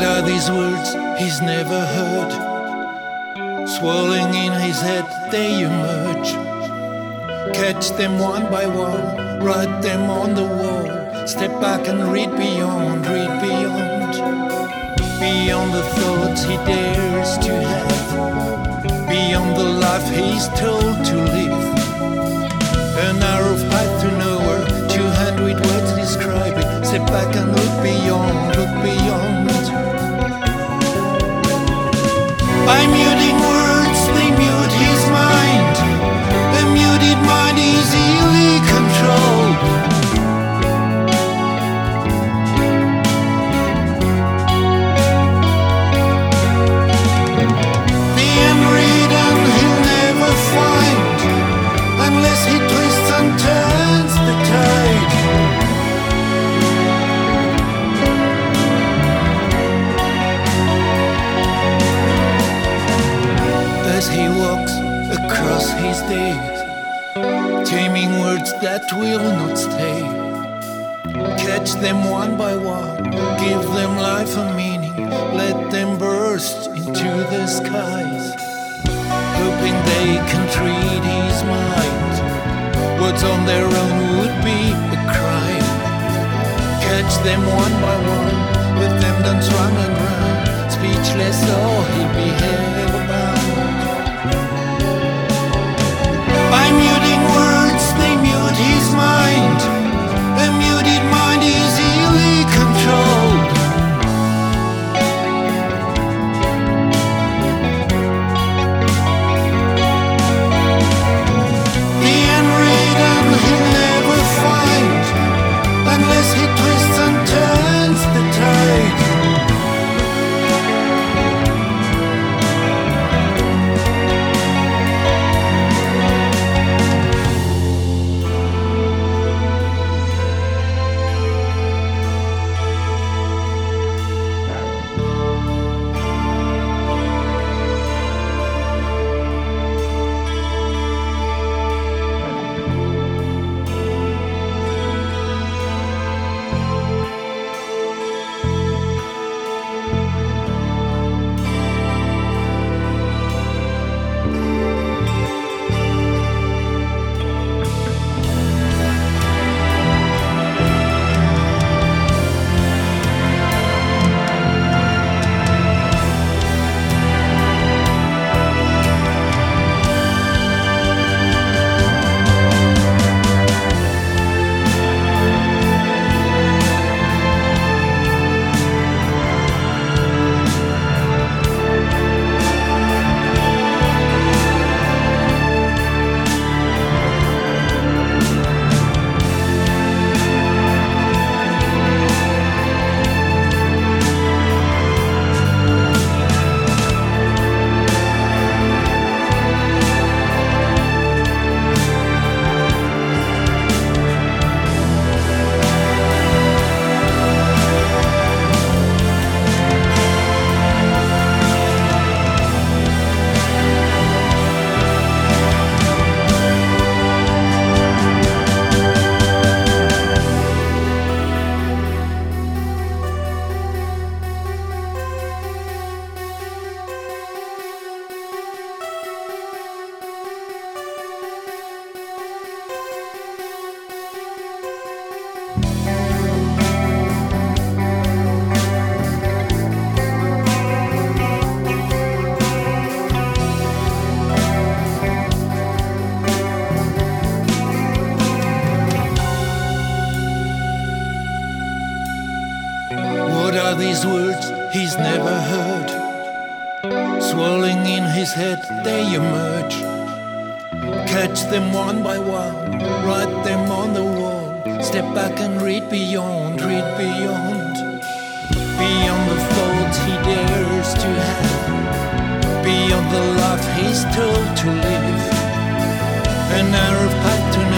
are these words he's never heard? Swirling in his head, they emerge. Catch them one by one, write them on the wall. Step back and read beyond, beyond the thoughts he dares to have, beyond the life he's told to live. A narrow path to nowhere, 200 words describe it. Step back and look beyond, By muting words, they mute his mind. A muted mind is easily controlled. The unwritten he'll never find, unless he twists and turns the tide. As he walks across his days, taming words that will not stay. Catch them one by one, give them life and meaning, let them burst into the skies, hoping they can treat his mind. Words on their own would be a crime. Catch them one by one, let them dance round and round, speechless or he'll be hellbound. By muting words, they mute his mind. A muted mind is easily controlled. The unwritten he'll never find, unless he twists and turns the tide. What are these words he's never heard? Swirling in his head, they emerge. Catch them one by one, write them on the wall. Step back and read beyond, beyond the thoughts he dares to have, beyond the life he's told to live. A narrow path to